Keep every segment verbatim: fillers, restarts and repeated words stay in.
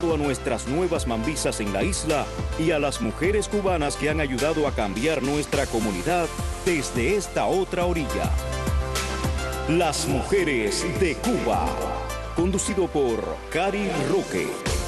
a nuestras nuevas mambisas en la isla y a las mujeres cubanas que han ayudado a cambiar nuestra comunidad desde esta otra orilla. Las mujeres de Cuba, conducido por Cari Roque.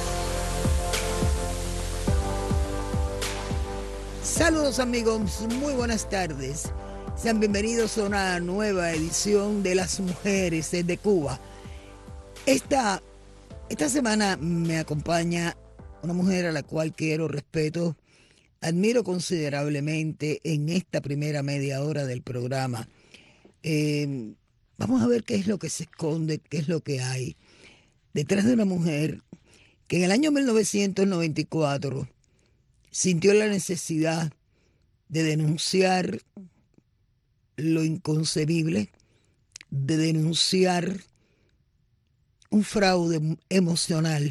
Saludos amigos, muy buenas tardes. Sean bienvenidos a una nueva edición de Las Mujeres de Cuba. Esta, esta semana me acompaña una mujer a la cual quiero, respeto, admiro considerablemente en esta primera media hora del programa. Eh, vamos a ver qué es lo que se esconde, qué es lo que hay detrás de una mujer que en el año mil novecientos noventa y cuatro sintió la necesidad de denunciar lo inconcebible, de denunciar un fraude emocional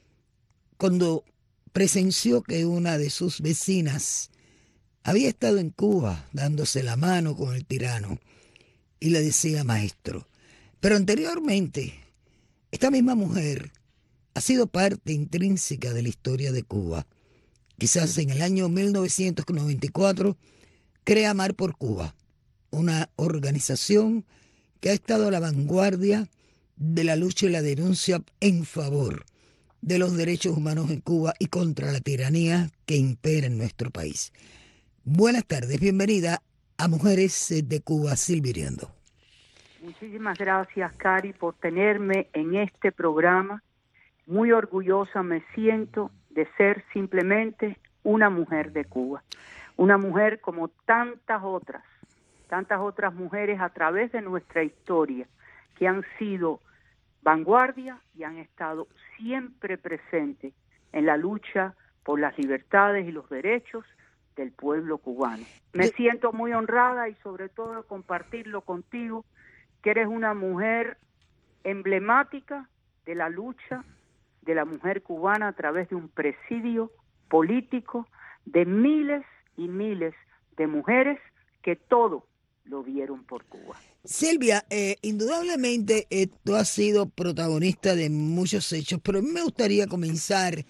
cuando presenció que una de sus vecinas había estado en Cuba dándose la mano con el tirano y le decía maestro. Pero anteriormente, esta misma mujer ha sido parte intrínseca de la historia de Cuba. Quizás en el año mil novecientos noventa y cuatro crea Amar por Cuba, una organización que ha estado a la vanguardia de la lucha y la denuncia en favor de los derechos humanos en Cuba y contra la tiranía que impera en nuestro país. Buenas tardes, bienvenida a Mujeres de Cuba, Silvia Iriondo. Muchísimas gracias, Cari, por tenerme en este programa. Muy orgullosa me siento de ser simplemente una mujer de Cuba. Una mujer como tantas otras, tantas otras mujeres a través de nuestra historia que han sido vanguardia y han estado siempre presentes en la lucha por las libertades y los derechos del pueblo cubano. Me siento muy honrada y sobre todo compartirlo contigo, que eres una mujer emblemática de la lucha de la mujer cubana a través de un presidio político de miles y miles de mujeres que todo lo vieron por Cuba. Silvia, eh, indudablemente eh, tú has sido protagonista de muchos hechos, pero a mí me gustaría comenzar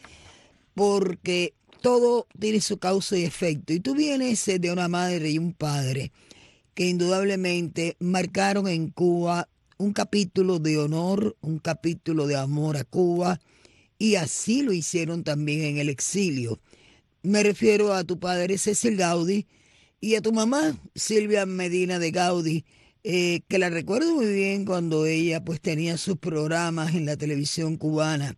porque todo tiene su causa y efecto. Y tú vienes de una madre y un padre que indudablemente marcaron en Cuba un capítulo de honor, un capítulo de amor a Cuba, y así lo hicieron también en el exilio. Me refiero a tu padre Cecil Gaudí y a tu mamá Silvia Medina de Gaudí, eh, que la recuerdo muy bien cuando ella pues tenía sus programas en la televisión cubana.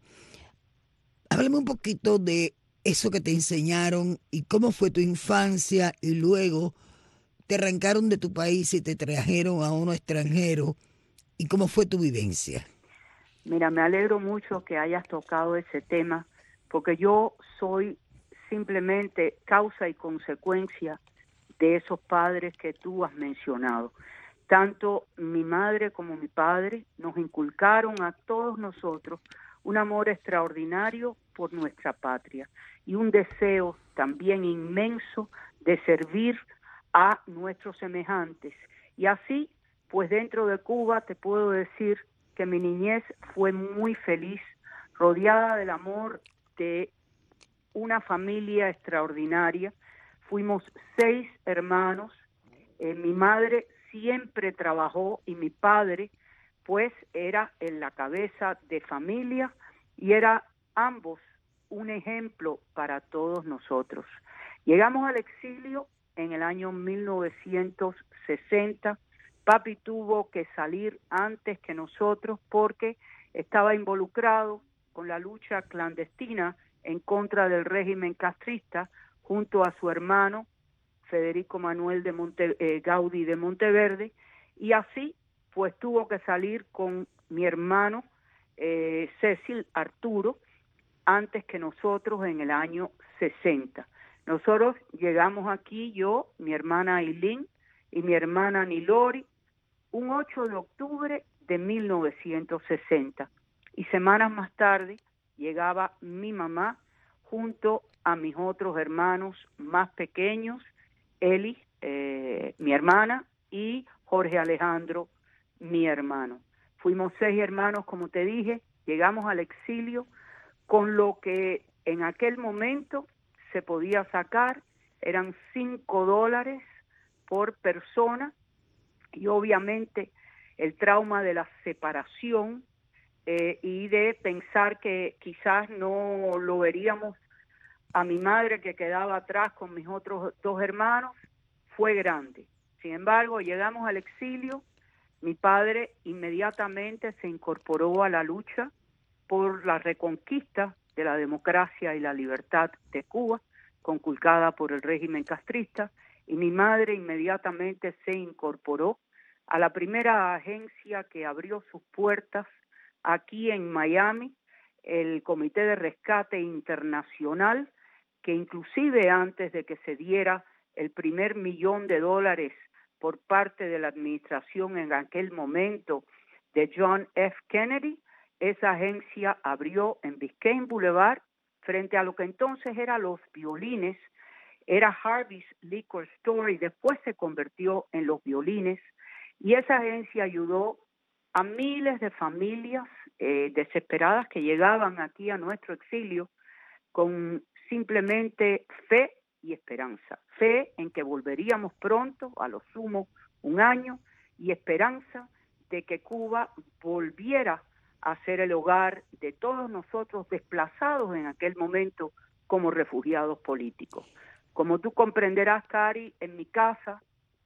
Háblame un poquito de eso que te enseñaron y cómo fue tu infancia y luego te arrancaron de tu país y te trajeron a uno extranjero y cómo fue tu vivencia. Mira, me alegro mucho que hayas tocado ese tema porque yo soy simplemente causa y consecuencia de esos padres que tú has mencionado. Tanto mi madre como mi padre nos inculcaron a todos nosotros un amor extraordinario por nuestra patria y un deseo también inmenso de servir a nuestros semejantes. Y así, pues dentro de Cuba te puedo decir que mi niñez fue muy feliz, rodeada del amor de una familia extraordinaria. Fuimos seis hermanos, eh, mi madre siempre trabajó y mi padre pues era en la cabeza de familia y era ambos un ejemplo para todos nosotros. Llegamos al exilio en el año mil novecientos sesenta. Papi tuvo que salir antes que nosotros porque estaba involucrado con la lucha clandestina en contra del régimen castrista junto a su hermano Federico Manuel de Monte, eh, Gaudí de Monteverde, y así pues tuvo que salir con mi hermano eh, Cecil Arturo antes que nosotros en el año sesenta. Nosotros llegamos aquí, yo, mi hermana Ailín y mi hermana Nilori, un ocho de octubre de mil novecientos sesenta. Y semanas más tarde llegaba mi mamá junto a mis otros hermanos más pequeños, Eli, eh, mi hermana, y Jorge Alejandro, mi hermano. Fuimos seis hermanos, como te dije, llegamos al exilio con lo que en aquel momento se podía sacar, eran cinco dólares por persona, y obviamente el trauma de la separación eh, y de pensar que quizás no lo veríamos a mi madre que quedaba atrás con mis otros dos hermanos fue grande. Sin embargo, llegamos al exilio, mi padre inmediatamente se incorporó a la lucha por la reconquista de la democracia y la libertad de Cuba, conculcada por el régimen castrista, y mi madre inmediatamente se incorporó a la primera agencia que abrió sus puertas aquí en Miami, el Comité de Rescate Internacional, que inclusive antes de que se diera el primer millón de dólares por parte de la administración en aquel momento de John F. Kennedy, esa agencia abrió en Biscayne Boulevard, frente a lo que entonces era Los Violines, era Harvey's Liquor Store y después se convirtió en Los Violines, y esa agencia ayudó a miles de familias eh, desesperadas que llegaban aquí a nuestro exilio con simplemente fe y esperanza. Fe en que volveríamos pronto, a lo sumo un año, y esperanza de que Cuba volviera a ser el hogar de todos nosotros desplazados en aquel momento como refugiados políticos. Como tú comprenderás, Cari, en mi casa,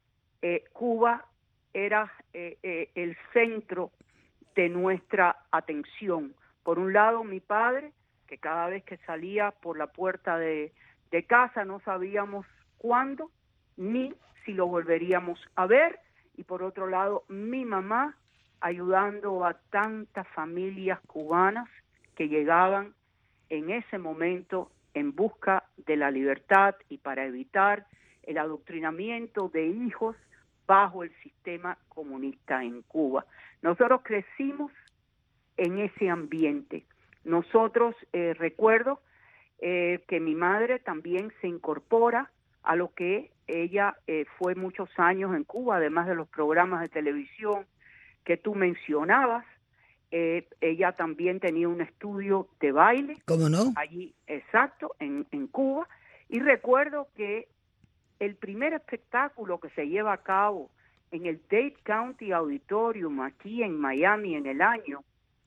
eh, Cuba era eh, eh, el centro de nuestra atención. Por un lado, mi padre, que cada vez que salía por la puerta de, de casa no sabíamos cuándo ni si lo volveríamos a ver, y por otro lado, mi mamá, ayudando a tantas familias cubanas que llegaban en ese momento en busca de la libertad y para evitar el adoctrinamiento de hijos bajo el sistema comunista en Cuba. Nosotros crecimos en ese ambiente. Nosotros, eh, recuerdo eh, que mi madre también se incorpora a lo que ella eh, fue muchos años en Cuba, además de los programas de televisión que tú mencionabas. Eh, ella también tenía un estudio de baile. ¿Cómo no? Allí, exacto, en, en Cuba. Y recuerdo que el primer espectáculo que se lleva a cabo en el Dade County Auditorium aquí en Miami en el año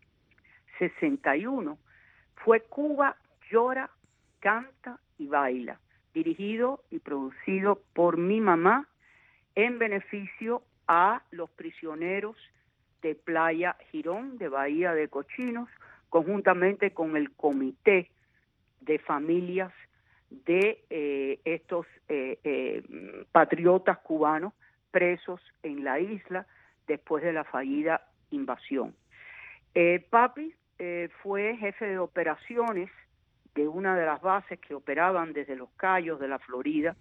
sesenta y uno fue Cuba Llora, Canta y Baila, dirigido y producido por mi mamá en beneficio a los prisioneros de Playa Girón, de Bahía de Cochinos, conjuntamente con el Comité de Familias de eh, estos eh, eh, patriotas cubanos presos en la isla después de la fallida invasión. Eh, papi eh, fue jefe de operaciones de una de las bases que operaban desde Los Cayos de la Florida,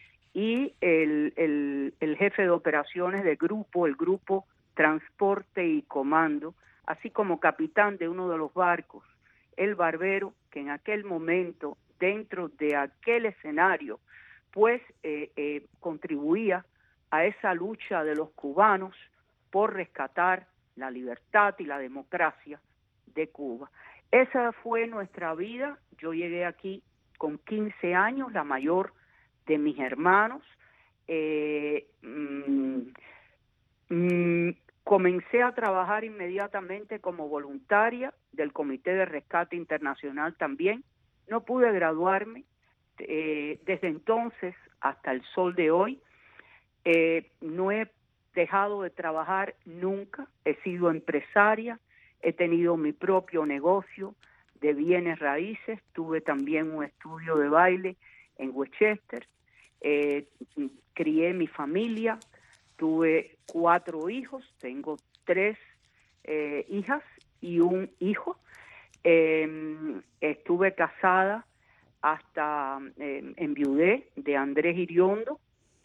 y el, el, el jefe de operaciones del grupo, el grupo Transporte y Comando, así como capitán de uno de los barcos, el Barbero, que en aquel momento, dentro de aquel escenario, pues eh, eh, contribuía a esa lucha de los cubanos por rescatar la libertad y la democracia de Cuba. Esa fue nuestra vida. Yo llegué aquí con quince años, la mayor de mis hermanos. Eh, mmm, mmm, comencé a trabajar inmediatamente como voluntaria del Comité de Rescate Internacional también. No pude graduarme eh, desde entonces hasta el sol de hoy. Eh, no he dejado de trabajar nunca. He sido empresaria, he tenido mi propio negocio de bienes raíces, tuve también un estudio de baile en Westchester, eh, crié mi familia, tuve cuatro hijos, tengo tres eh, hijas y un hijo. Eh, estuve casada hasta eh, enviudé de Andrés Iriondo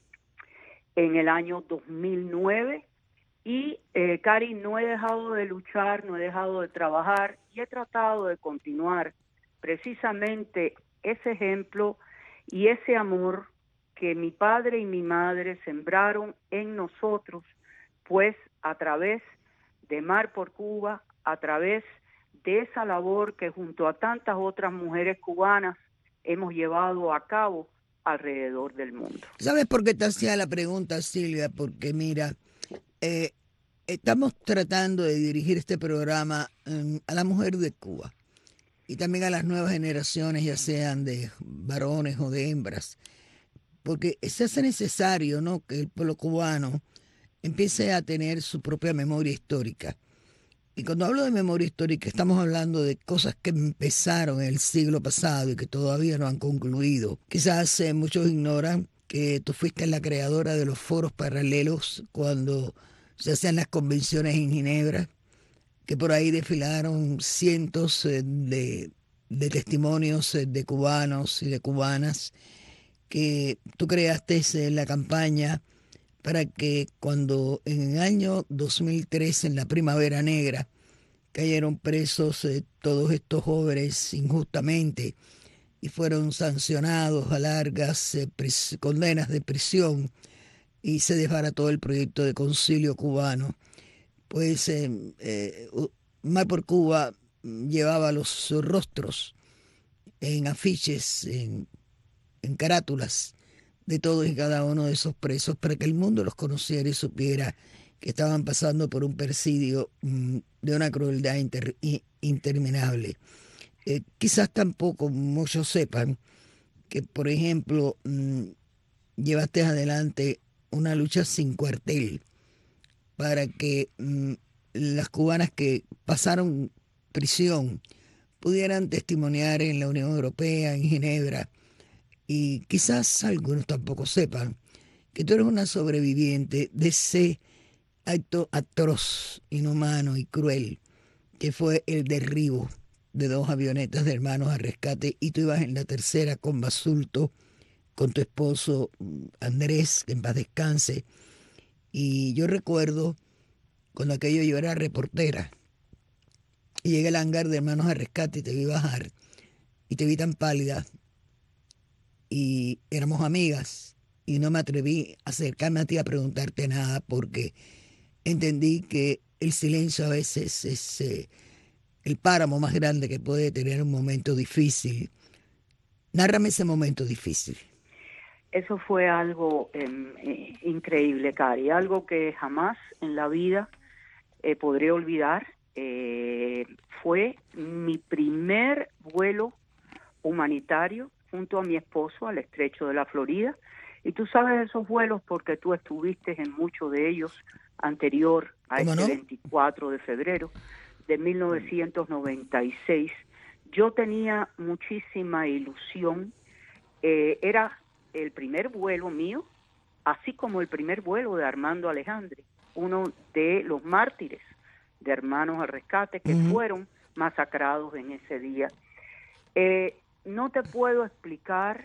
en el año dos mil nueve, y eh, Cari, no he dejado de luchar, no he dejado de trabajar, y he tratado de continuar precisamente ese ejemplo y ese amor que mi padre y mi madre sembraron en nosotros, pues a través de Mar por Cuba, a través de esa labor que junto a tantas otras mujeres cubanas hemos llevado a cabo alrededor del mundo. ¿Sabes por qué te hacía la pregunta, Silvia? Porque mira, eh, estamos tratando de dirigir este programa um, a la mujer de Cuba y también a las nuevas generaciones, ya sean de varones o de hembras, porque se hace necesario, ¿no?, que el pueblo cubano empiece a tener su propia memoria histórica. Y cuando hablo de memoria histórica, estamos hablando de cosas que empezaron en el siglo pasado y que todavía no han concluido. Quizás eh, muchos ignoran que tú fuiste la creadora de los foros paralelos cuando se hacían las convenciones en Ginebra, que por ahí desfilaron cientos eh, de, de testimonios eh, de cubanos y de cubanas, que tú creaste eh, la campaña para que cuando en el año dos mil tres, en la Primavera Negra, cayeron presos eh, todos estos jóvenes injustamente y fueron sancionados a largas eh, pris- condenas de prisión y se desbarató el proyecto de concilio cubano, pues eh, eh, Mar por Cuba llevaba los rostros en afiches, en, en carátulas de todos y cada uno de esos presos para que el mundo los conociera y supiera que estaban pasando por un presidio mmm, de una crueldad inter, interminable. Eh, quizás tampoco muchos sepan que, por ejemplo, mmm, llevaste adelante una lucha sin cuartel para que mmm, las cubanas que pasaron prisión pudieran testimoniar en la Unión Europea, en Ginebra. Y quizás algunos tampoco sepan que tú eres una sobreviviente de ese acto atroz, inhumano y cruel que fue el derribo de dos avionetas de Hermanos al Rescate, y tú ibas en la tercera con Basulto, con tu esposo Andrés, que en paz descanse. Y yo recuerdo cuando aquello, yo era reportera y llegué al hangar de Hermanos al Rescate y te vi bajar y te vi tan pálida y éramos amigas y no me atreví a acercarme a ti a preguntarte nada porque entendí que el silencio a veces es eh, el páramo más grande que puede tener un momento difícil. Nárrame ese momento difícil. Eso fue algo eh, increíble, Cari, algo que jamás en la vida eh, podré olvidar. Eh, fue mi primer vuelo humanitario junto a mi esposo al Estrecho de la Florida. Y tú sabes esos vuelos porque tú estuviste en muchos de ellos anterior a este no? veinticuatro de febrero de mil novecientos noventa y seis. Yo tenía muchísima ilusión. Eh, era el primer vuelo mío, así como el primer vuelo de Armando Alejandre, uno de los mártires de Hermanos al Rescate que uh-huh. fueron masacrados en ese día. Eh, no te puedo explicar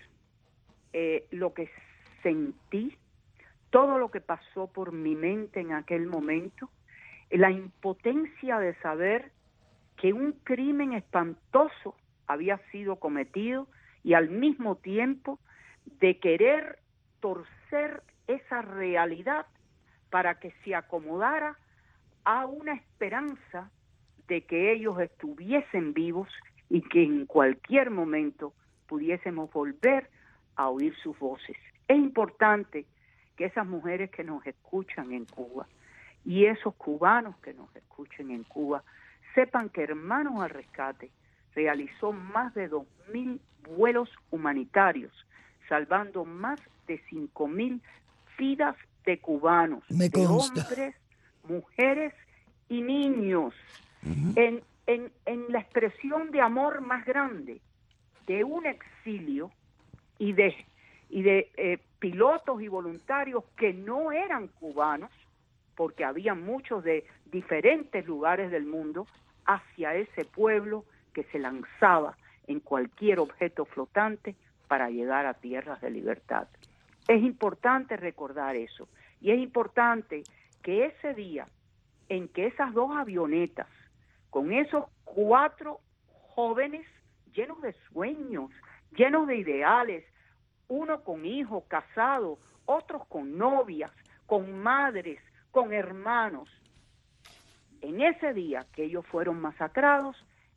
eh, lo que sentí, todo lo que pasó por mi mente en aquel momento, la impotencia de saber que un crimen espantoso había sido cometido y al mismo tiempo de querer torcer esa realidad para que se acomodara a una esperanza de que ellos estuviesen vivos y que en cualquier momento pudiésemos volver a oír sus voces. Es importante que esas mujeres que nos escuchan en Cuba y esos cubanos que nos escuchen en Cuba sepan que Hermanos al Rescate realizó más de dos mil vuelos humanitarios, salvando más de cinco mil vidas de cubanos, Me de consta. hombres, mujeres y niños, uh-huh. en, en, en la expresión de amor más grande de un exilio y de, y de eh, pilotos y voluntarios que no eran cubanos, porque había muchos de diferentes lugares del mundo, hacia ese pueblo que se lanzaba en cualquier objeto flotante para llegar a tierras de libertad. Es importante recordar eso, y es importante que ese día en que esas dos avionetas, con esos cuatro jóvenes llenos de sueños, llenos de ideales, uno con hijos, casados, otros con novias, con madres, con hermanos, en ese día que ellos fueron masacrados,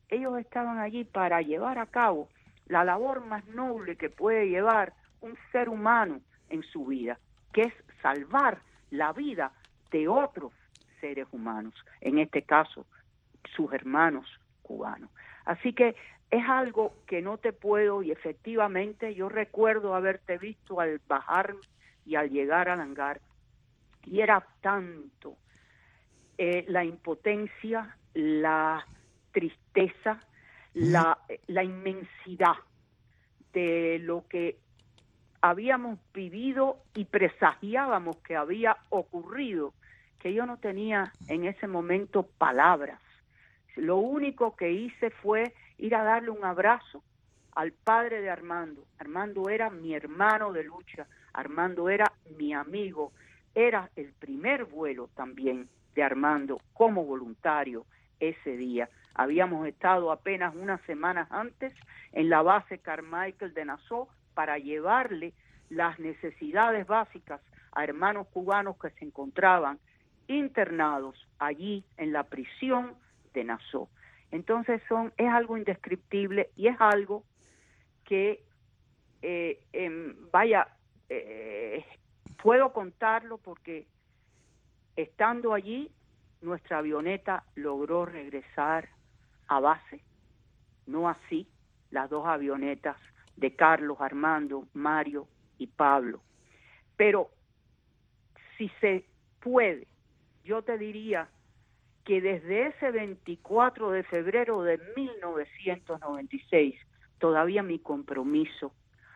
ellos estaban allí para llevar a cabo la labor más noble que puede llevar un ser humano en su vida, que es salvar la vida de otros seres humanos, en este caso, sus hermanos cubanos. Así que es algo que no te puedo, y efectivamente yo recuerdo haberte visto al bajar y al llegar al hangar, y era tanto eh, la impotencia, la tristeza, la, la inmensidad de lo que habíamos vivido y presagiábamos que había ocurrido, que yo no tenía en ese momento palabras. Lo único que hice fue ir a darle un abrazo al padre de Armando. Armando era mi hermano de lucha, Armando era mi amigo, era el primer vuelo también de Armando como voluntario ese día. Habíamos estado apenas unas semanas antes en la base Carmichael de Nassau para llevarle las necesidades básicas a hermanos cubanos que se encontraban internados allí en la prisión de Nassau. Entonces son es algo indescriptible y es algo que, eh, eh, vaya, eh, puedo contarlo porque estando allí, nuestra avioneta logró regresar a base, no así las dos avionetas de Carlos, Armando, Mario y Pablo. Pero si se puede, yo te diría que desde ese veinticuatro de febrero de mil novecientos noventa y seis, todavía mi compromiso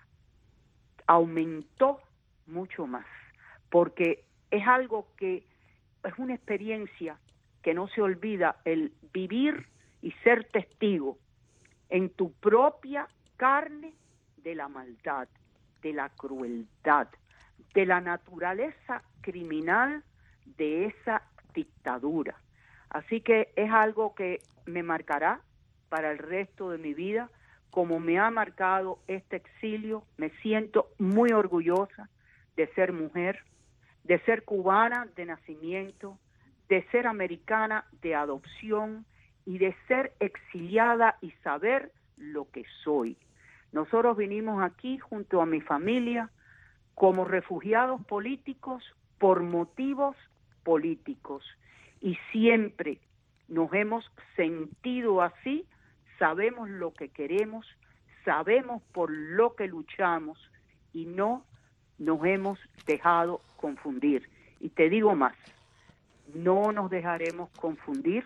aumentó mucho más, porque es algo que es una experiencia que no se olvida, el vivir y ser testigo en tu propia carne de la maldad, de la crueldad, de la naturaleza criminal de esa dictadura. Así que es algo que me marcará para el resto de mi vida, como me ha marcado este exilio. Me siento muy orgullosa de ser mujer, de ser cubana de nacimiento, de ser americana de adopción y de ser exiliada y saber lo que soy. Nosotros vinimos aquí junto a mi familia como refugiados políticos por motivos políticos y siempre nos hemos sentido así, sabemos lo que queremos, sabemos por lo que luchamos y no nos hemos dejado confundir. Y te digo más, no nos dejaremos confundir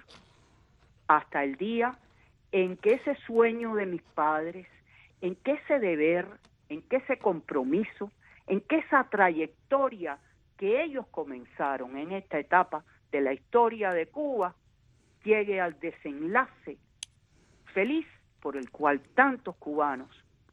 hasta el día en que ese sueño de mis padres, en que ese deber, en que ese compromiso, en que esa trayectoria que ellos comenzaron en esta etapa de la historia de Cuba llegue al desenlace feliz por el cual tantos cubanos,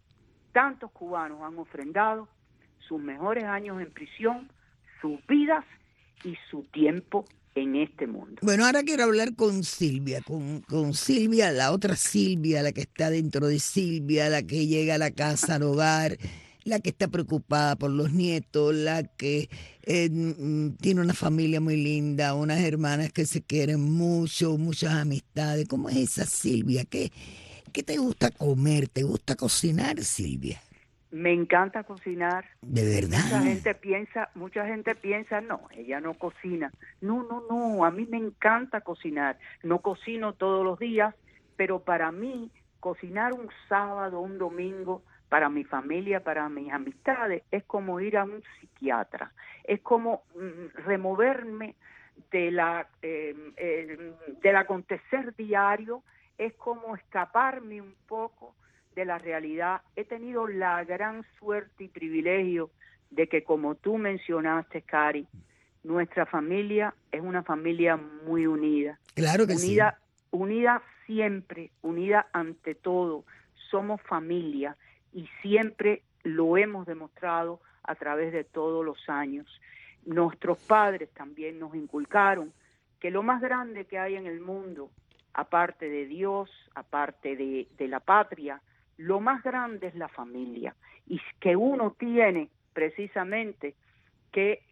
tantos cubanos han ofrendado sus mejores años en prisión, sus vidas y su tiempo en este mundo. Bueno, ahora quiero hablar con Silvia, con, con Silvia, la otra Silvia, la que está dentro de Silvia, la que llega a la casa, al hogar, la que está preocupada por los nietos, la que eh, tiene una familia muy linda, unas hermanas que se quieren mucho, muchas amistades. ¿Cómo es esa Silvia? ¿Qué, qué te gusta comer? ¿Te gusta cocinar, Silvia? Me encanta cocinar. ¿De verdad? Mucha gente piensa, mucha gente piensa, no, ella no cocina. No, no, no, a mí me encanta cocinar. No cocino todos los días, pero para mí cocinar un sábado, un domingo, para mi familia, para mis amistades, es como ir a un psiquiatra. Es como mm, removerme de la eh, eh, del acontecer diario, es como escaparme un poco de la realidad. He tenido la gran suerte y privilegio de que, como tú mencionaste, Cari, nuestra familia es una familia muy unida. Claro que unida, sí. Unida siempre, unida ante todo. Somos familia y siempre lo hemos demostrado a través de todos los años. Nuestros padres también nos inculcaron que lo más grande que hay en el mundo, aparte de Dios, aparte de, de la patria, lo más grande es la familia, y que uno tiene precisamente que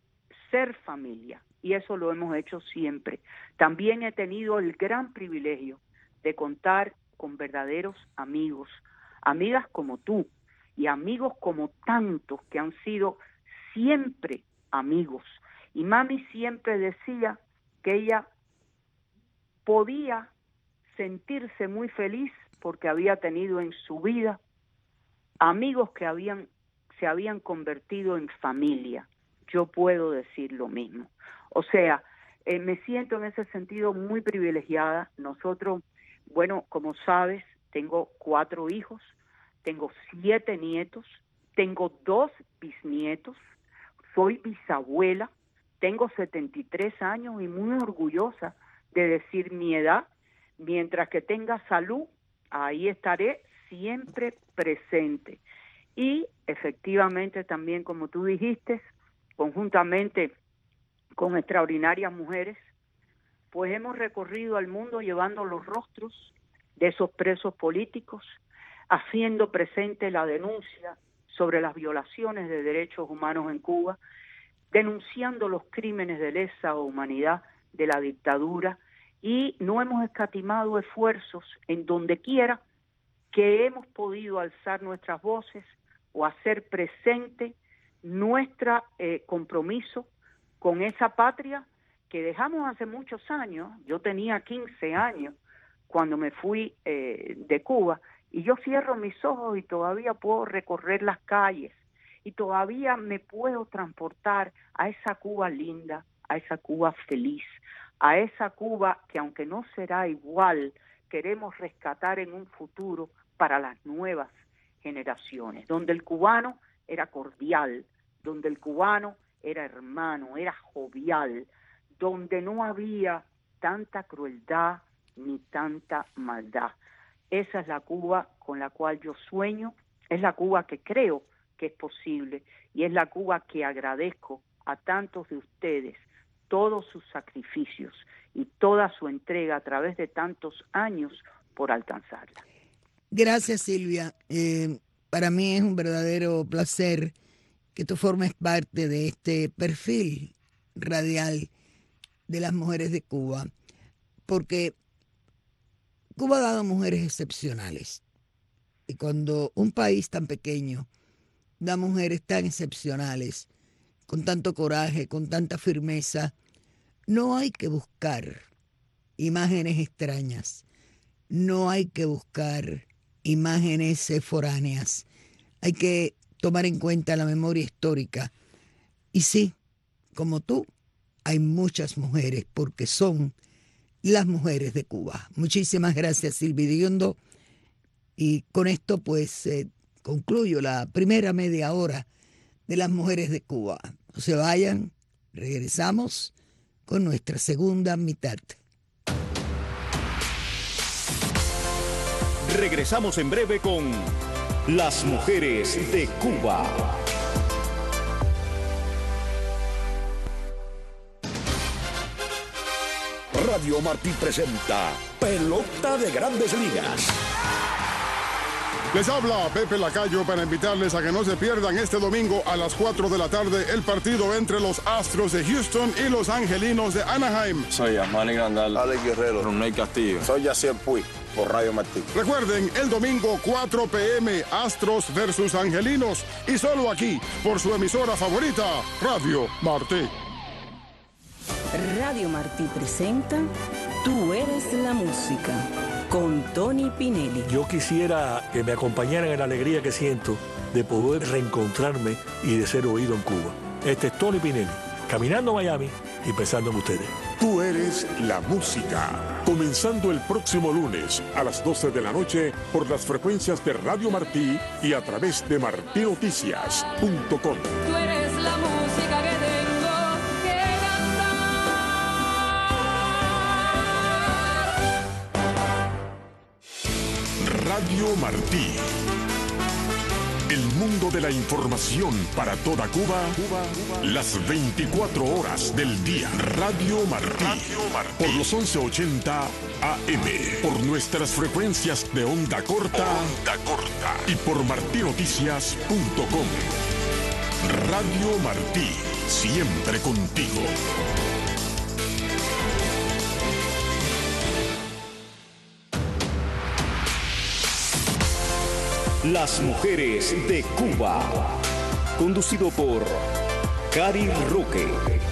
ser familia, y eso lo hemos hecho siempre. También he tenido el gran privilegio de contar con verdaderos amigos, amigas como tú y amigos como tantos que han sido siempre amigos. Y mami siempre decía que ella podía sentirse muy feliz porque había tenido en su vida amigos que habían, se habían convertido en familia. Yo puedo decir lo mismo. O sea, eh, me siento en ese sentido muy privilegiada. Nosotros, bueno, como sabes, tengo cuatro hijos, tengo siete nietos, tengo dos bisnietos, soy bisabuela, tengo setenta y tres años y muy orgullosa de decir mi edad. Mientras que tenga salud, ahí estaré siempre presente. Y efectivamente también, como tú dijiste, conjuntamente con extraordinarias mujeres, pues hemos recorrido el mundo llevando los rostros de esos presos políticos, haciendo presente la denuncia sobre las violaciones de derechos humanos en Cuba, denunciando los crímenes de lesa humanidad de la dictadura, y no hemos escatimado esfuerzos en donde quiera que hemos podido alzar nuestras voces o hacer presente nuestro eh, compromiso con esa patria que dejamos hace muchos años. Yo tenía quince años cuando me fui eh, de Cuba, y yo cierro mis ojos y todavía puedo recorrer las calles y todavía me puedo transportar a esa Cuba linda, a esa Cuba feliz, a esa Cuba que, aunque no será igual, queremos rescatar en un futuro para las nuevas generaciones, donde el cubano era cordial, donde el cubano era hermano, era jovial, donde no había tanta crueldad ni tanta maldad. Esa es la Cuba con la cual yo sueño, es la Cuba que creo que es posible, y es la Cuba que agradezco a tantos de ustedes todos sus sacrificios y toda su entrega a través de tantos años por alcanzarla. Gracias, Silvia. Eh, para mí es un verdadero placer que tú formes parte de este perfil radial de las mujeres de Cuba, porque Cuba ha dado mujeres excepcionales. Y cuando un país tan pequeño da mujeres tan excepcionales, con tanto coraje, con tanta firmeza, no hay que buscar imágenes extrañas, no hay que buscar imágenes foráneas, hay que tomar en cuenta la memoria histórica. Y sí, como tú, hay muchas mujeres, porque son las mujeres de Cuba. Muchísimas gracias, Silvia Diondo. Y con esto pues eh, concluyo la primera media hora de las mujeres de Cuba. No se vayan, regresamos con nuestra segunda mitad. Regresamos en breve con Las Mujeres de Cuba. Radio Martí presenta Pelota de Grandes Ligas. Les habla Pepe Lacayo para invitarles a que no se pierdan este domingo a las cuatro de la tarde el partido entre los Astros de Houston y los Angelinos de Anaheim. Soy Amani Grandal, Alex Guerrero, Ronald Castillo. Soy Yacier Puig por Radio Martí. Recuerden, el domingo cuatro p m Astros versus Angelinos, y solo aquí por su emisora favorita, Radio Martí. Radio Martí presenta Tú eres la música, con Tony Pinelli. Yo quisiera que me acompañaran en la alegría que siento de poder reencontrarme y de ser oído en Cuba. Este es Tony Pinelli, caminando a Miami y pensando en ustedes. Tú eres la música. Comenzando el próximo lunes a las doce de la noche por las frecuencias de Radio Martí y a través de martí noticias punto com. Tú eres la música que tengo que cantar. Radio Martí. El mundo de la información para toda Cuba, Cuba, Cuba. Las veinticuatro horas del día. Radio Martí. Radio Martí. Por los once ochenta A M. Por nuestras frecuencias de onda corta. Onda corta. Y por martí noticias punto com. Radio Martí. Siempre contigo. Las mujeres de Cuba. Conducido por Cari Roque.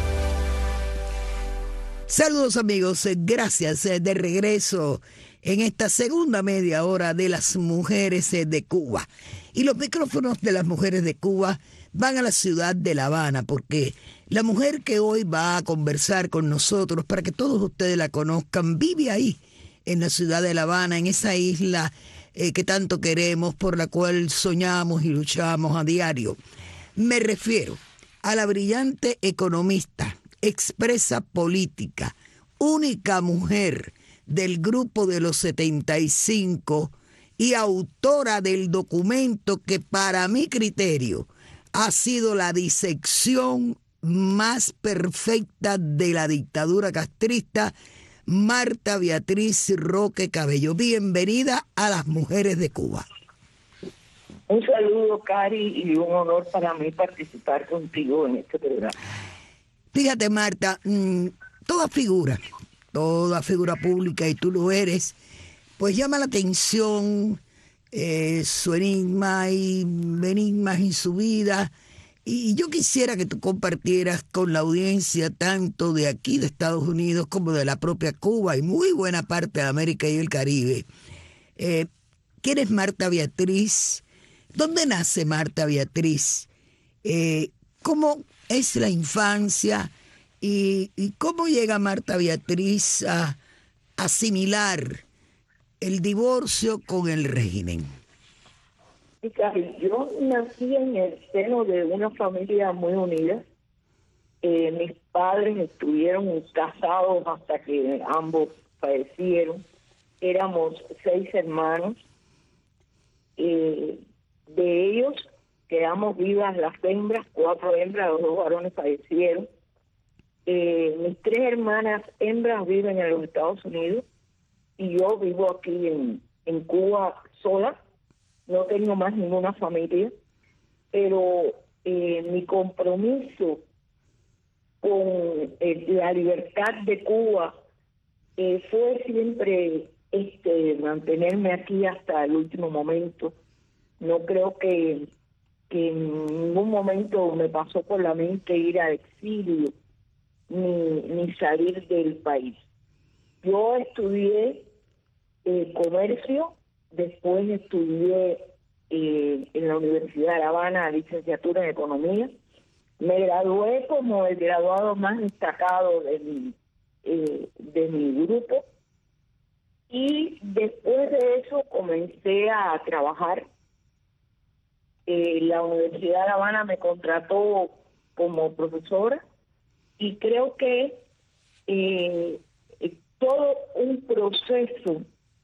Saludos amigos, gracias de regreso en esta segunda media hora de las mujeres de Cuba. Y los micrófonos de las mujeres de Cuba van a la ciudad de La Habana, porque la mujer que hoy va a conversar con nosotros, para que todos ustedes la conozcan, vive ahí, en la ciudad de La Habana, en esa isla eh, que tanto queremos, por la cual soñamos y luchamos a diario. Me refiero a la brillante economista, expresa política, única mujer del grupo de los setenta y cinco y autora del documento que para mi criterio ha sido la disección más perfecta de la dictadura castrista, Marta Beatriz Roque Cabello. Bienvenida a las mujeres de Cuba. Un saludo, Cari, y un honor para mí participar contigo en este programa. Fíjate, Marta, mmm, toda figura, toda figura pública, y tú lo eres, pues llama la atención eh, su enigma y enigmas en su vida. Y yo quisiera que tú compartieras con la audiencia, tanto de aquí de Estados Unidos como de la propia Cuba y muy buena parte de América y el Caribe. Eh, ¿Quién es Marta Beatriz? ¿Dónde nace Marta Beatriz? Eh, ¿Cómo es la infancia? Y, y cómo llega Marta Beatriz a asimilar el divorcio con el régimen. Yo nací en el seno de una familia muy unida. Eh, mis padres estuvieron casados hasta que ambos fallecieron. Éramos seis hermanos. Eh, de ellos quedamos vivas las hembras, cuatro hembras, los dos varones fallecieron. Eh, mis tres hermanas hembras viven en los Estados Unidos y yo vivo aquí en, en Cuba sola. No tengo más ninguna familia, pero eh, mi compromiso con eh, la libertad de Cuba eh, fue siempre este mantenerme aquí hasta el último momento. No creo que, que en ningún momento me pasó por la mente ir al exilio ni, ni salir del país. Yo estudié eh, comercio. Después estudié eh, en la Universidad de La Habana licenciatura en Economía. Me gradué como el graduado más destacado de mi, eh, de mi grupo. Y después de eso comencé a trabajar. Eh, la Universidad de La Habana me contrató como profesora y creo que eh, todo un proceso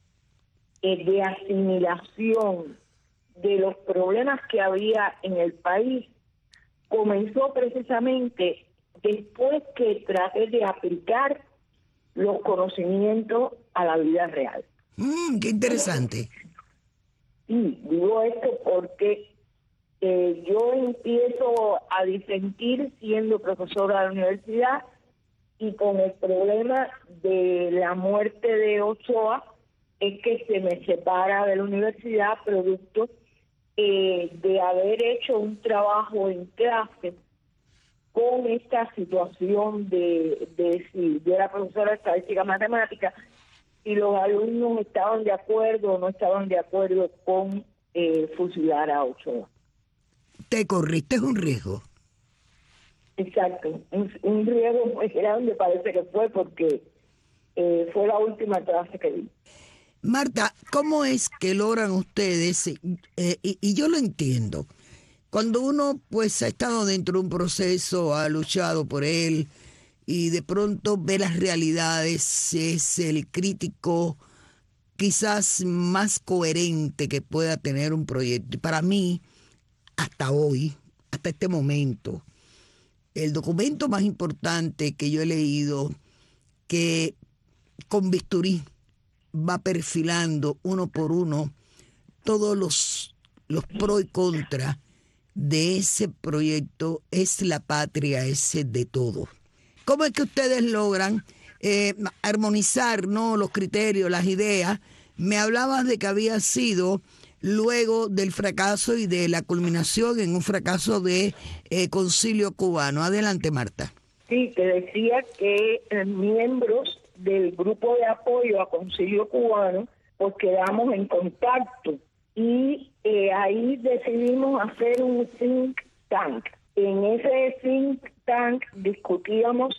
de asimilación de los problemas que había en el país comenzó precisamente después que traté de aplicar los conocimientos a la vida real. Mm, ¡qué interesante! Sí, digo esto porque eh, yo empiezo a disentir siendo profesora de la universidad y con el problema de la muerte de Ochoa es que se me separa de la universidad producto eh, de haber hecho un trabajo en clase con esta situación de, de si yo era profesora de estadística matemática y los alumnos estaban de acuerdo o no estaban de acuerdo con eh, fusilar a Ochoa. ¿Te corriste un riesgo? Exacto, un, un riesgo muy grande parece que fue porque eh, fue la última clase que di. Marta, ¿cómo es que logran ustedes, eh, y, y yo lo entiendo, cuando uno pues ha estado dentro de un proceso, ha luchado por él y de pronto ve las realidades, es el crítico quizás más coherente que pueda tener un proyecto. Y para mí, hasta hoy, hasta este momento, el documento más importante que yo he leído, que con bisturí va perfilando uno por uno todos los, los pros y contras de ese proyecto, es La Patria, ese de todo. ¿Cómo es que ustedes logran eh, armonizar, ¿no?, los criterios, las ideas? Me hablabas de que había sido luego del fracaso y de la culminación en un fracaso de eh, Concilio Cubano. Adelante, Marta. Sí, te decía que eh, miembros del grupo de apoyo a Concilio Cubano, pues quedamos en contacto y eh, ahí decidimos hacer un think tank. En ese think tank discutíamos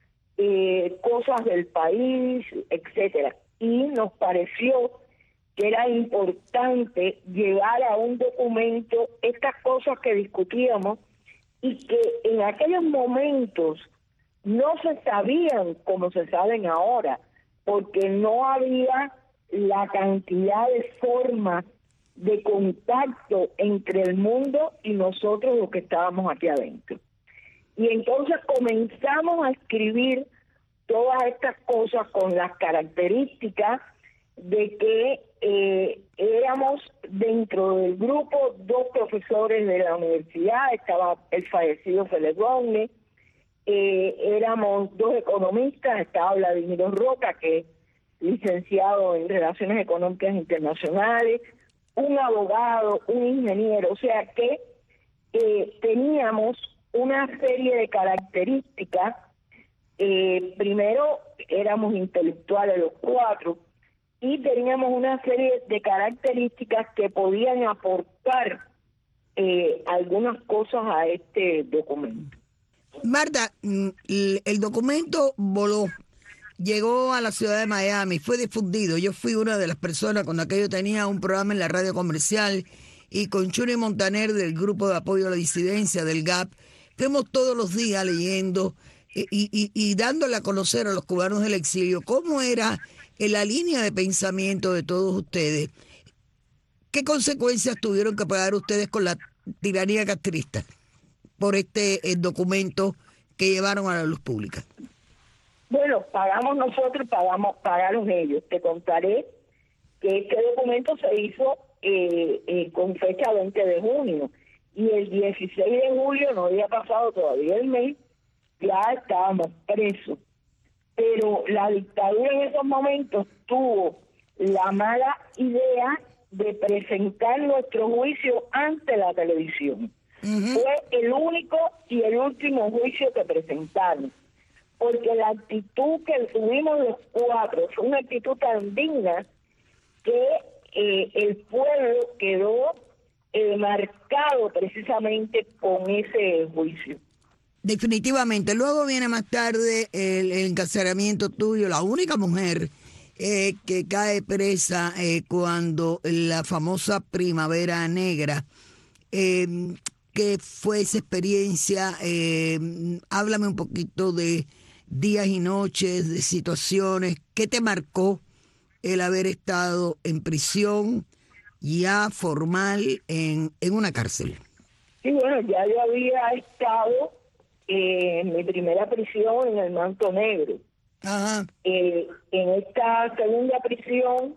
eh, cosas del país, etcétera, y nos pareció que era importante llevar a un documento estas cosas que discutíamos y que en aquellos momentos no se sabían como se saben ahora, porque no había la cantidad de formas de contacto entre el mundo y nosotros los que estábamos aquí adentro. Y entonces comenzamos a escribir todas estas cosas con las características de que eh, éramos dentro del grupo dos profesores de la universidad, estaba el fallecido Félix Rodney, eh, éramos dos economistas, estaba Vladimiro Roca, que es licenciado en Relaciones Económicas Internacionales, un abogado, un ingeniero, o sea que eh, teníamos una serie de características. Eh, primero éramos intelectuales los cuatro y teníamos una serie de características que podían aportar eh, algunas cosas a este documento. Marta, el documento voló, llegó a la ciudad de Miami, fue difundido. Yo fui una de las personas cuando aquello tenía un programa en la radio comercial y con Churi Montaner del Grupo de Apoyo a la Disidencia del G A P, fuimos todos los días leyendo y, y, y dándole a conocer a los cubanos del exilio cómo era la línea de pensamiento de todos ustedes. ¿Qué consecuencias tuvieron que pagar ustedes con la tiranía castrista por este el documento que llevaron a la luz pública? Bueno, pagamos nosotros, pagamos, pagaron ellos. Te contaré que este documento se hizo eh, eh, con fecha veinte de junio y el dieciséis de julio, no había pasado todavía el mes, ya estábamos presos. Pero la dictadura en esos momentos tuvo la mala idea de presentar nuestro juicio ante la televisión. Uh-huh. Fue el único y el último juicio que presentaron, porque la actitud que tuvimos los cuatro fue una actitud tan digna que eh, el pueblo quedó eh, marcado precisamente con ese juicio. Definitivamente. Luego viene más tarde el, el encarcelamiento tuyo, la única mujer eh, que cae presa eh, cuando la famosa Primavera Negra. Eh, ¿Qué fue esa experiencia? Eh, háblame un poquito de días y noches, de situaciones. ¿Qué te marcó el haber estado en prisión ya formal en, en una cárcel? Sí, bueno, ya yo había estado eh, en mi primera prisión en el Manto Negro. Ajá. Eh, en esta segunda prisión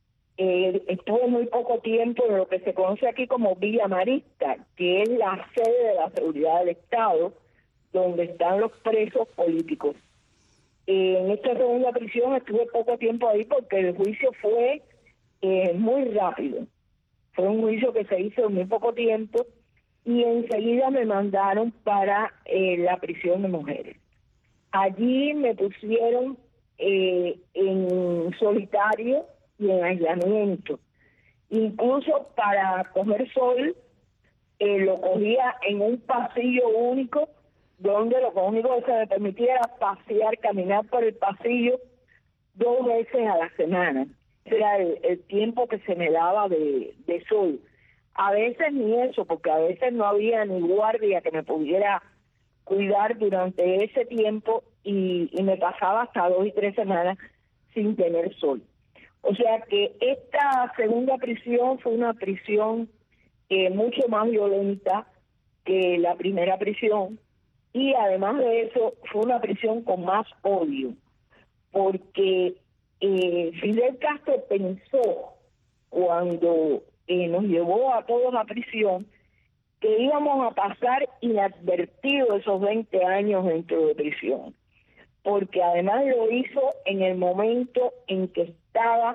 eh, estuve muy poco tiempo en lo que se conoce aquí como Villa Marista, que es la sede de la seguridad del Estado, donde están los presos políticos. Eh, en esta segunda prisión estuve poco tiempo ahí porque el juicio fue eh, muy rápido. Fue un juicio que se hizo en muy poco tiempo y enseguida me mandaron para eh, la prisión de mujeres. Allí me pusieron eh, en solitario y en aislamiento. Incluso para coger sol eh, lo cogía en un pasillo único, donde lo único que se me permitía era pasear, caminar por el pasillo dos veces a la semana. Ese era el, el tiempo que se me daba de, de sol. A veces ni eso, porque a veces no había ni guardia que me pudiera cuidar durante ese tiempo y, y me pasaba hasta dos y tres semanas sin tener sol. O sea que esta segunda prisión fue una prisión eh, mucho más violenta que la primera prisión y además de eso fue una prisión con más odio, porque eh, Fidel Castro pensó cuando eh, nos llevó a todos a prisión que íbamos a pasar inadvertidos esos veinte años dentro de prisión, porque además lo hizo en el momento en que estaba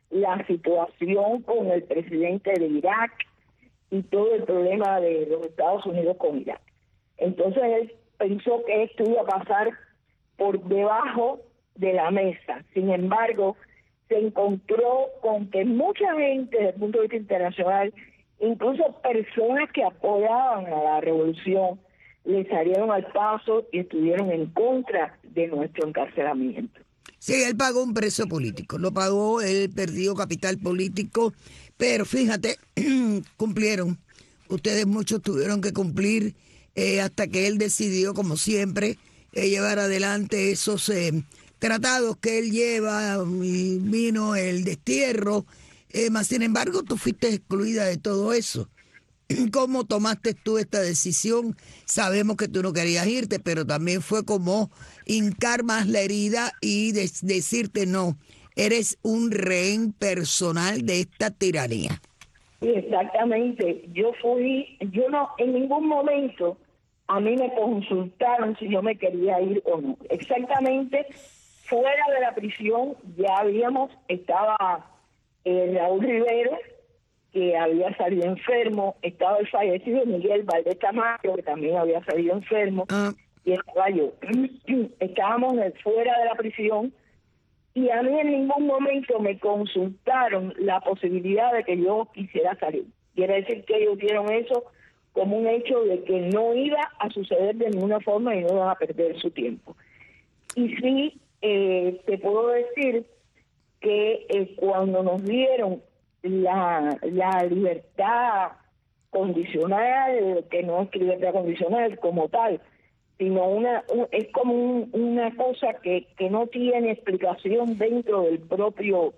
la situación con el presidente de Irak y todo el problema de los Estados Unidos con Irak. Entonces él pensó que esto iba a pasar por debajo de la mesa. Sin embargo, se encontró con que mucha gente desde el punto de vista internacional, incluso personas que apoyaban a la revolución, le salieron al paso y estuvieron en contra de nuestro encarcelamiento. Sí, él pagó un precio político, lo pagó, él perdió capital político, pero fíjate, cumplieron. Ustedes muchos tuvieron que cumplir eh, hasta que él decidió, como siempre, eh, llevar adelante esos eh, tratados que él lleva, y vino el destierro, eh, más sin embargo tú fuiste excluida de todo eso. ¿Cómo tomaste tú esta decisión? Sabemos que tú no querías irte, pero también fue como hincar más la herida y de- decirte no, eres un rehén personal de esta tiranía. Sí, exactamente. Yo fui, yo no, en ningún momento a mí me consultaron si yo me quería ir o no. Exactamente, fuera de la prisión ya habíamos, estaba eh, Raúl Rivero, que había salido enfermo, estaba el fallecido Miguel Valdés Tamayo, que también había salido enfermo, Ah. y estaba yo. Estábamos fuera de la prisión y a mí en ningún momento me consultaron la posibilidad de que yo quisiera salir. Quiere decir que ellos dieron eso como un hecho de que no iba a suceder de ninguna forma y no iban a perder su tiempo. Y sí, eh, te puedo decir que eh, cuando nos dieron la, la libertad condicional, que no es libertad condicional como tal, sino una un, es como un, una cosa que, que no tiene explicación dentro del propio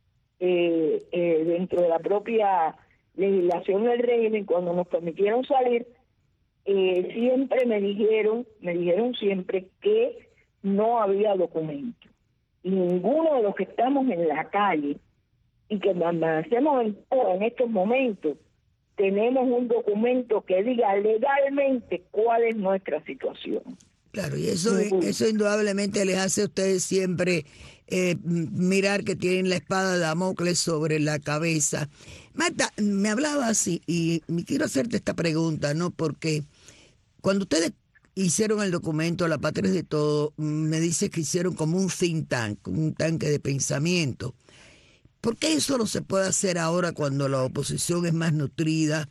eh, eh, dentro de la propia legislación del régimen. Cuando nos permitieron salir, eh, siempre me dijeron me dijeron siempre que no había documento, y ninguno de los que estamos en la calle y que permanecemos en, en estos momentos tenemos un documento que diga legalmente cuál es nuestra situación. Claro, y eso, eso indudablemente les hace a ustedes siempre eh, mirar que tienen la espada de Damocles sobre la cabeza. Marta, me hablabas y, y quiero hacerte esta pregunta, ¿no? Porque cuando ustedes hicieron el documento La Patria es de Todo, me dice que hicieron como un think tank, un tanque de pensamiento. ¿Por qué eso no se puede hacer ahora cuando la oposición es más nutrida?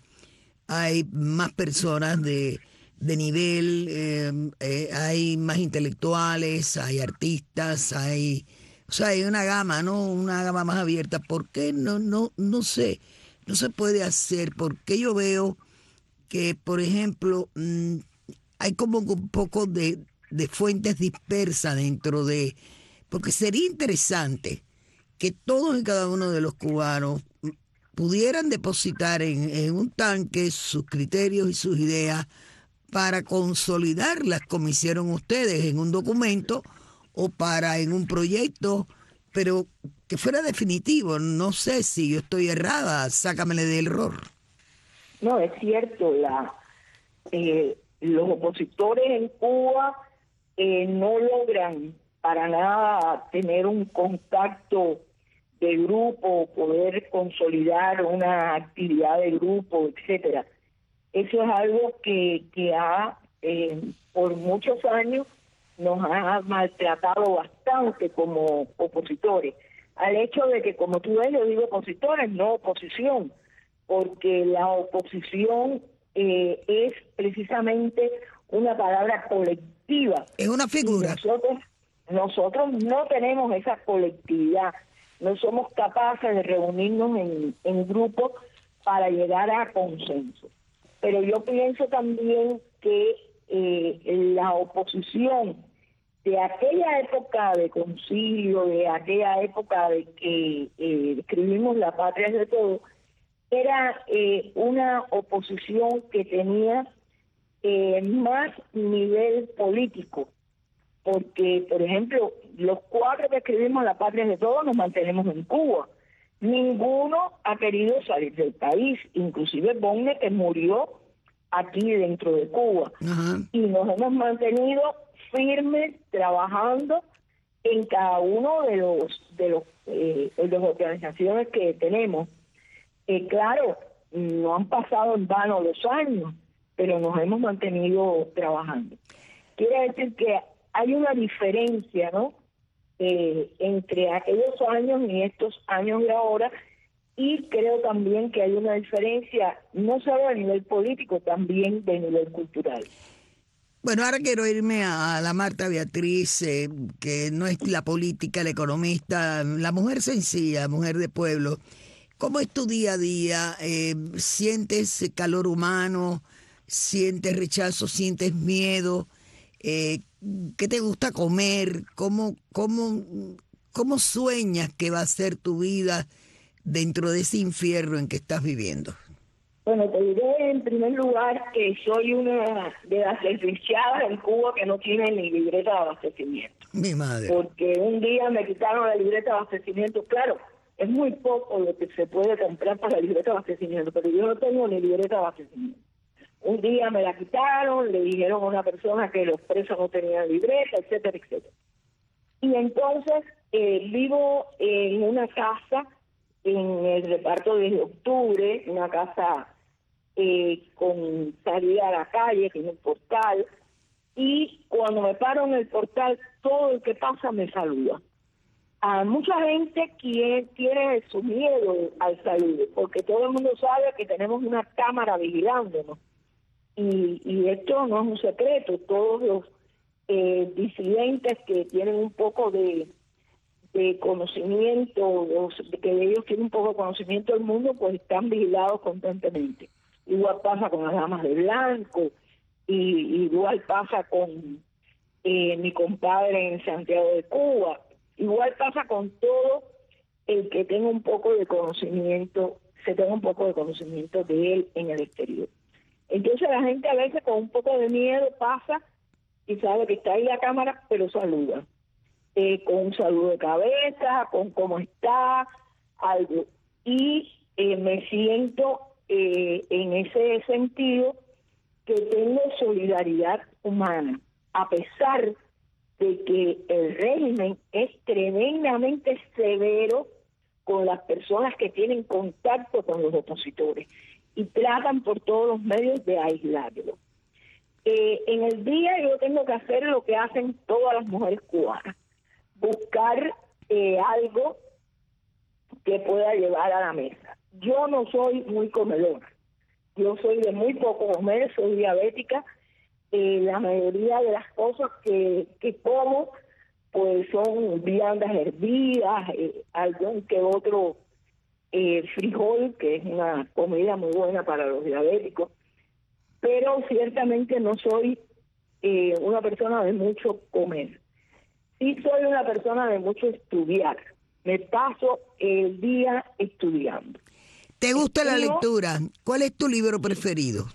Hay más personas de, de nivel, eh, eh, hay más intelectuales, hay artistas, hay, o sea, hay una gama, ¿no? Una gama más abierta. ¿Por qué no, no, no sé, no se puede hacer? Porque yo veo que, por ejemplo, mmm, hay como un poco de, de fuentes dispersas dentro de, porque sería interesante que todos y cada uno de los cubanos pudieran depositar en, en un tanque sus criterios y sus ideas para consolidarlas como hicieron ustedes en un documento o para en un proyecto, pero que fuera definitivo. No sé si yo estoy errada, sácamele del error. No, es cierto, la eh, los opositores en Cuba eh, no logran para nada tener un contacto de grupo, poder consolidar una actividad de grupo, etcétera. Eso es algo que, que ha, eh, por muchos años, nos ha maltratado bastante como opositores. Al hecho de que, como tú ves, yo digo opositores, no oposición, porque la oposición eh, es precisamente una palabra colectiva. Es una figura. Nosotros, nosotros no tenemos esa colectividad. No somos capaces de reunirnos en, en grupos para llegar a consenso. Pero yo pienso también que eh, la oposición de aquella época de concilio, de aquella época de que eh, escribimos La Patria es de Todo, era eh, una oposición que tenía eh, más nivel político. Porque, por ejemplo, los cuatro que escribimos La Patria es de Todo nos mantenemos en Cuba. Ninguno ha querido salir del país, inclusive Bonne, que murió aquí dentro de Cuba. Ajá. Y nos hemos mantenido firmes, trabajando en cada uno de los de, los, eh, de las organizaciones que tenemos, eh, claro, no han pasado en vano los años, pero nos hemos mantenido trabajando. Quiere decir que hay una diferencia, ¿no?, eh, entre aquellos años y estos años de ahora, y creo también que hay una diferencia no solo a nivel político, también de nivel cultural. Bueno, ahora quiero irme a la Marta Beatriz, eh, que no es la política, la economista, la mujer sencilla, mujer de pueblo. ¿Cómo es tu día a día? Eh, ¿Sientes calor humano? ¿Sientes rechazo? ¿Sientes miedo? Eh, ¿Qué te gusta comer? ¿Cómo, cómo, ¿Cómo sueñas que va a ser tu vida dentro de ese infierno en que estás viviendo? Bueno, te diré en primer lugar que soy una de las desdichadas en Cuba que no tiene ni libreta de abastecimiento. Mi madre. Porque un día me quitaron la libreta de abastecimiento. Claro, es muy poco lo que se puede comprar para la libreta de abastecimiento, pero yo no tengo ni libreta de abastecimiento. Un día me la quitaron, le dijeron a una persona que los presos no tenían libreta, etcétera, etcétera. Y entonces eh, vivo en una casa en el reparto de octubre, una casa eh, con salida a la calle, tiene un portal, y cuando me paro en el portal, todo el que pasa me saluda. A mucha gente que tiene su miedo al saludo, porque todo el mundo sabe que tenemos una cámara vigilándonos. Y, y esto no es un secreto, todos los eh, disidentes que tienen un poco de, de conocimiento, los, que ellos tienen un poco de conocimiento del mundo, pues están vigilados constantemente. Igual pasa con las damas de blanco, y igual pasa con eh, mi compadre en Santiago de Cuba, igual pasa con todo el que tenga un poco de conocimiento, se tenga un poco de conocimiento de él en el exterior. Entonces la gente a veces con un poco de miedo pasa y sabe que está ahí la cámara, pero saluda. Eh, con un saludo de cabeza, con cómo está, algo. Y eh, me siento eh, en ese sentido que tengo solidaridad humana, a pesar de que el régimen es tremendamente severo con las personas que tienen contacto con los opositores y tratan por todos los medios de aislarlo. Eh, en el día yo tengo que hacer lo que hacen todas las mujeres cubanas, buscar eh, algo que pueda llevar a la mesa. Yo no soy muy comedora, yo soy de muy poco comer, soy diabética, eh, la mayoría de las cosas que, que como pues son viandas hervidas, eh, algún que otro eh, frijol, que es una comida muy buena para los diabéticos, pero ciertamente no soy eh, una persona de mucho comer. Sí soy una persona de mucho estudiar. Me paso el día estudiando. ¿Te gusta la lectura? ¿Cuál es tu libro preferido?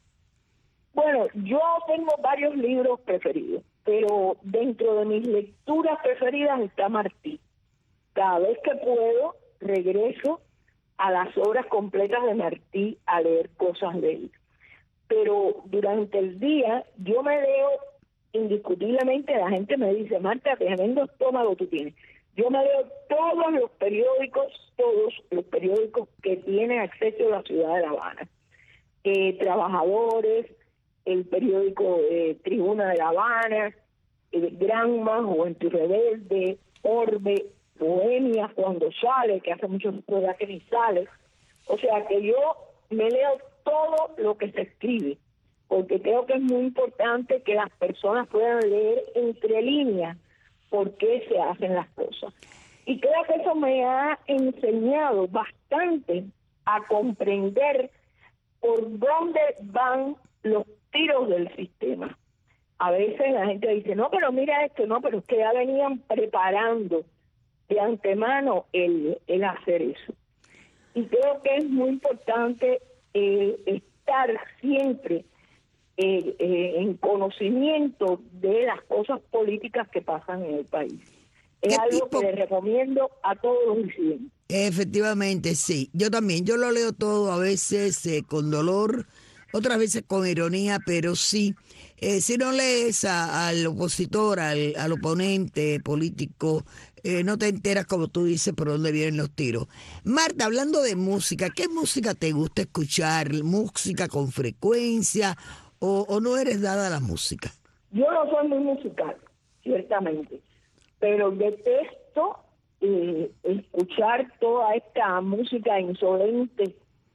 Bueno, yo tengo varios libros preferidos, pero dentro de mis lecturas preferidas está Martí. Cada vez que puedo, regreso a las obras completas de Martí a leer cosas de él. Pero durante el día yo me leo, indiscutiblemente la gente me dice, Marta, tremendo estómago tú tienes. Yo me leo todos los periódicos, todos los periódicos que tienen acceso a la ciudad de La Habana. Eh, Trabajadores, el periódico eh, Tribuna de La Habana, eh, Granma, Juventud Rebelde, Orbe, Bohemia, cuando sale, que hace mucho tiempo que ni sale. O sea que yo me leo todo lo que se escribe, porque creo que es muy importante que las personas puedan leer entre líneas por qué se hacen las cosas. Y creo que eso me ha enseñado bastante a comprender por dónde van los tiros del sistema. A veces la gente dice, no, pero mira esto, no, pero es que ya venían preparando de antemano el, el hacer eso. Y creo que es muy importante eh, estar siempre eh, eh, en conocimiento de las cosas políticas que pasan en el país. Es algo tipo? que le recomiendo a todos los disidentes. Efectivamente, sí. Yo también, yo lo leo todo, a veces eh, con dolor, otras veces con ironía, pero sí. Eh, si no lees a, al opositor, al, al oponente político, eh, no te enteras, como tú dices, por dónde vienen los tiros. Marta, hablando de música, ¿qué música te gusta escuchar? ¿Música con frecuencia o, o no eres dada a la música? Yo no soy muy musical, ciertamente, pero detesto eh, escuchar toda esta música insolente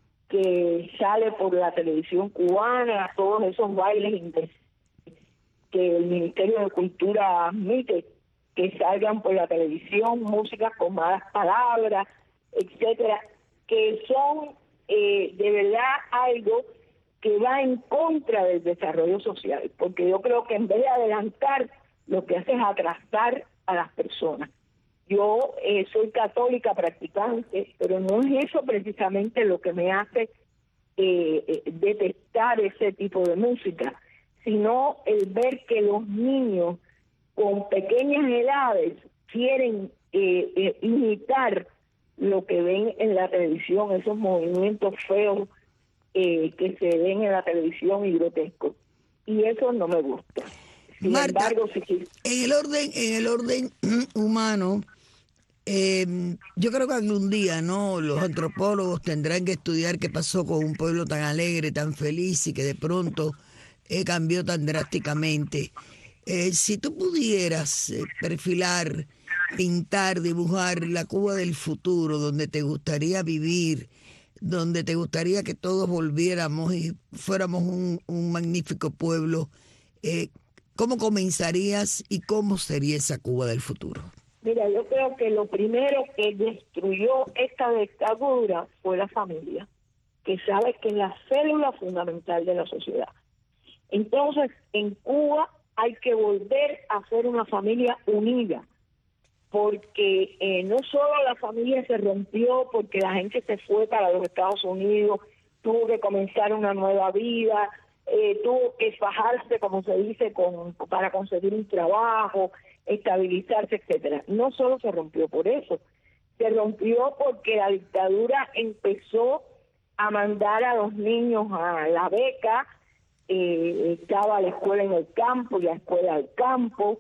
que sale por la televisión cubana, todos esos bailes indecentes que el Ministerio de Cultura admite que salgan por la televisión, música con malas palabras, etcétera, que son eh, de verdad algo que va en contra del desarrollo social, porque yo creo que en vez de adelantar, lo que hace es atrasar a las personas. Yo eh, soy católica practicante, pero no es eso precisamente lo que me hace eh, eh, detestar ese tipo de música, sino el ver que los niños con pequeñas edades quieren eh, eh, imitar lo que ven en la televisión, esos movimientos feos eh, que se ven en la televisión y grotescos. Y eso no me gusta. Sin Marta, embargo, sí, sí. en el orden, en el orden humano, eh, yo creo que algún día, ¿no?, los antropólogos tendrán que estudiar qué pasó con un pueblo tan alegre, tan feliz y que de pronto eh, cambió tan drásticamente. Eh, si tú pudieras eh, perfilar, pintar, dibujar la Cuba del futuro, donde te gustaría vivir, donde te gustaría que todos volviéramos y fuéramos un, un magnífico pueblo, eh, ¿cómo comenzarías y cómo sería esa Cuba del futuro? Mira, yo creo que lo primero que destruyó esta dictadura fue la familia, que sabe que es la célula fundamental de la sociedad. Entonces, en Cuba hay que volver a ser una familia unida, porque eh, no solo la familia se rompió porque la gente se fue para los Estados Unidos, tuvo que comenzar una nueva vida, eh, tuvo que fajarse, como se dice, con, para conseguir un trabajo, estabilizarse, etcétera. No solo se rompió por eso, se rompió porque la dictadura empezó a mandar a los niños a la beca, eh, estaba la escuela en el campo y la escuela al campo,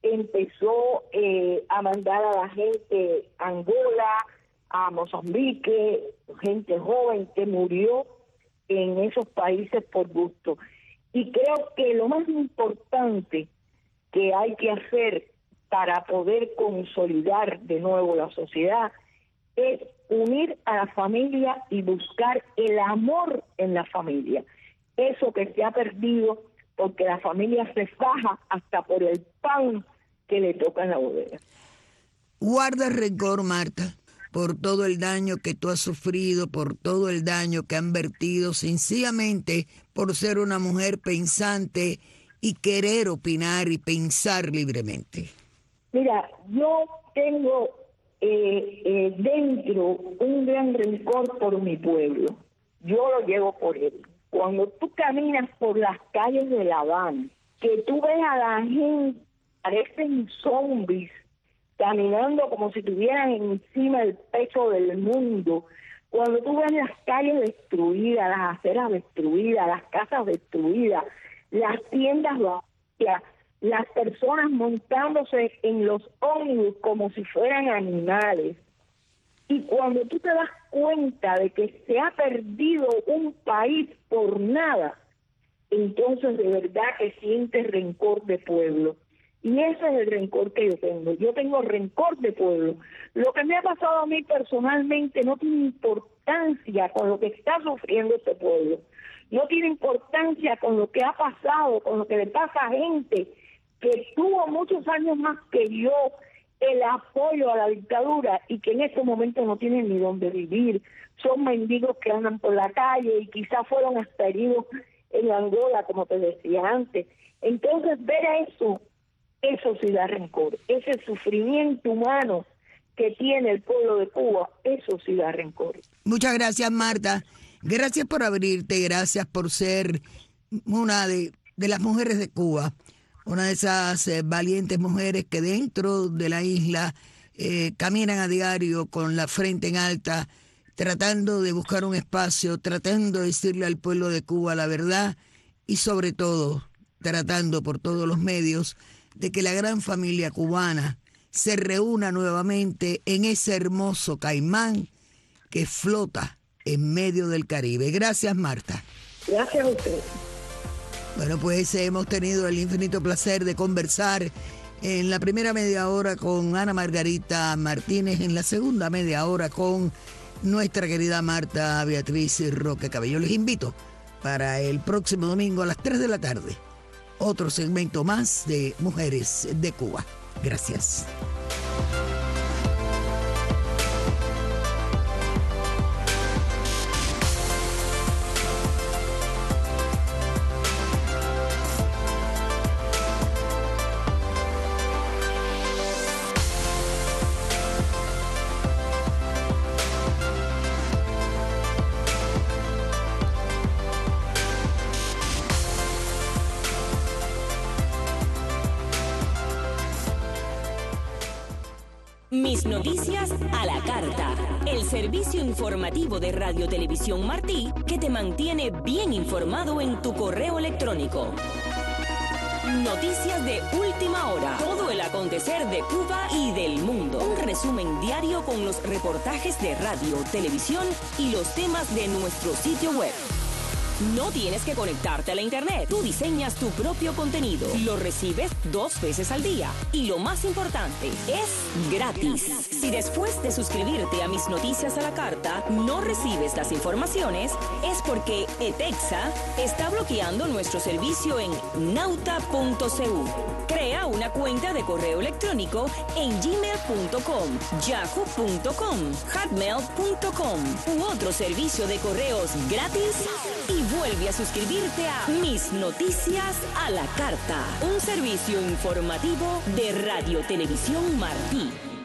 empezó eh, a mandar a la gente a Angola, a Mozambique, gente joven que murió en esos países por gusto. Y creo que lo más importante que hay que hacer para poder consolidar de nuevo la sociedad es unir a la familia y buscar el amor en la familia. Eso que se ha perdido porque la familia se faja hasta por el pan que le toca en la bodega. Guarda rencor, Marta, por todo el daño que tú has sufrido, por todo el daño que han vertido, sencillamente por ser una mujer pensante y querer opinar y pensar libremente. Mira, yo tengo eh, eh, dentro un gran rencor por mi pueblo. Yo lo llevo por él. Cuando tú caminas por las calles de La Habana, que tú ves a la gente, parecen zombies, caminando como si estuvieran encima del pecho del mundo. Cuando tú ves las calles destruidas, las aceras destruidas, las casas destruidas, las tiendas vacías, las personas montándose en los ómnibus como si fueran animales. Y cuando tú te das cuenta de que se ha perdido un país por nada, entonces de verdad que sientes rencor de pueblo. Y ese es el rencor que yo tengo. Yo tengo rencor de pueblo. Lo que me ha pasado a mí personalmente no tiene importancia con lo que está sufriendo este pueblo. No tiene importancia con lo que ha pasado, con lo que le pasa a gente que tuvo muchos años más que yo el apoyo a la dictadura y que en estos momentos no tienen ni dónde vivir. Son mendigos que andan por la calle y quizás fueron hasta heridos en Angola, como te decía antes. Entonces, ver eso, eso sí da rencor. Ese sufrimiento humano que tiene el pueblo de Cuba, eso sí da rencor. Muchas gracias, Marta. Gracias por abrirte, gracias por ser una de, de las mujeres de Cuba, una de esas eh, valientes mujeres que dentro de la isla eh, caminan a diario con la frente en alta, tratando de buscar un espacio, tratando de decirle al pueblo de Cuba la verdad y sobre todo tratando por todos los medios de que la gran familia cubana se reúna nuevamente en ese hermoso caimán que flota en medio del Caribe. Gracias, Marta. Gracias a usted. Bueno, pues hemos tenido el infinito placer de conversar en la primera media hora con Ana Margarita Martínez, en la segunda media hora con nuestra querida Marta Beatriz Roque Cabello. Les invito para el próximo domingo a las tres de la tarde, otro segmento más de Mujeres de Cuba. Gracias. Mis noticias a la carta. El servicio informativo de Radio Televisión Martí que te mantiene bien informado en tu correo electrónico. Noticias de última hora. Todo el acontecer de Cuba y del mundo. Un resumen diario con los reportajes de radio, televisión y los temas de nuestro sitio web. No tienes que conectarte a la internet. Tú diseñas tu propio contenido. Lo recibes dos veces al día. Y lo más importante, es gratis. Si después de suscribirte a Mis Noticias a la Carta no recibes las informaciones, es porque ETEXA está bloqueando nuestro servicio en nauta punto c u. Crea una cuenta de correo electrónico en gmail punto com, yahoo punto com, hotmail punto com u otro servicio de correos gratis y vuelve a suscribirte a Mis Noticias a la Carta, un servicio informativo de Radio Televisión Martí.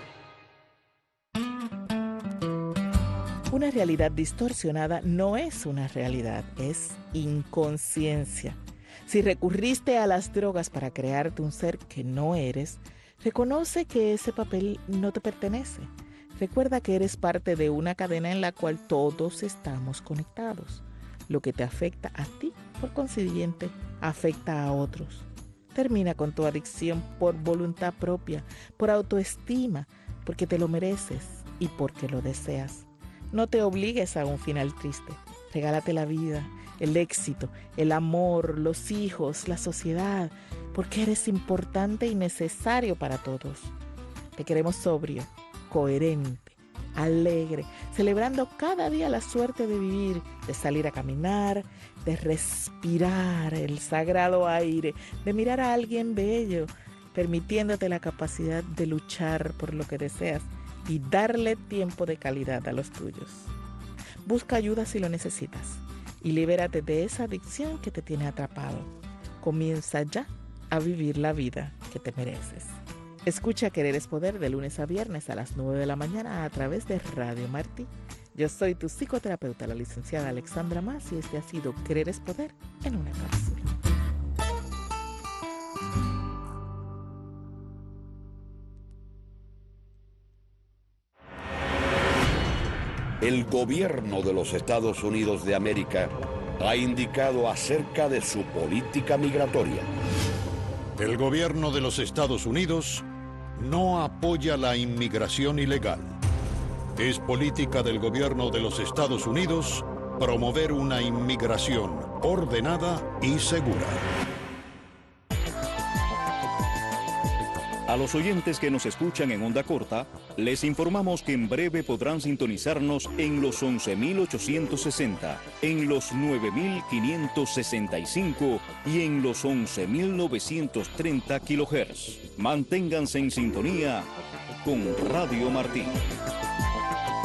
Una realidad distorsionada no es una realidad, es inconsciencia. Si recurriste a las drogas para crearte un ser que no eres, reconoce que ese papel no te pertenece. Recuerda que eres parte de una cadena en la cual todos estamos conectados. Lo que te afecta a ti, por consiguiente, afecta a otros. Termina con tu adicción por voluntad propia, por autoestima, porque te lo mereces y porque lo deseas. No te obligues a un final triste. Regálate la vida, el éxito, el amor, los hijos, la sociedad, porque eres importante y necesario para todos. Te queremos sobrio, coherente, alegre, celebrando cada día la suerte de vivir, de salir a caminar, de respirar el sagrado aire, de mirar a alguien bello, permitiéndote la capacidad de luchar por lo que deseas y darle tiempo de calidad a los tuyos. Busca ayuda si lo necesitas y libérate de esa adicción que te tiene atrapado. Comienza ya a vivir la vida que te mereces. Escucha Querer es Poder de lunes a viernes a las nueve de la mañana a través de Radio Martí. Yo soy tu psicoterapeuta, la licenciada Alexandra Mas, y este ha sido Querer es Poder en una cápsula. El gobierno de los Estados Unidos de América ha indicado acerca de su política migratoria. El gobierno de los Estados Unidos no apoya la inmigración ilegal. Es política del gobierno de los Estados Unidos promover una inmigración ordenada y segura. A los oyentes que nos escuchan en onda corta, les informamos que en breve podrán sintonizarnos en los once mil ochocientos sesenta, en los nueve mil quinientos sesenta y cinco y en los once mil novecientos treinta kilohertz. Manténganse en sintonía con Radio Martí.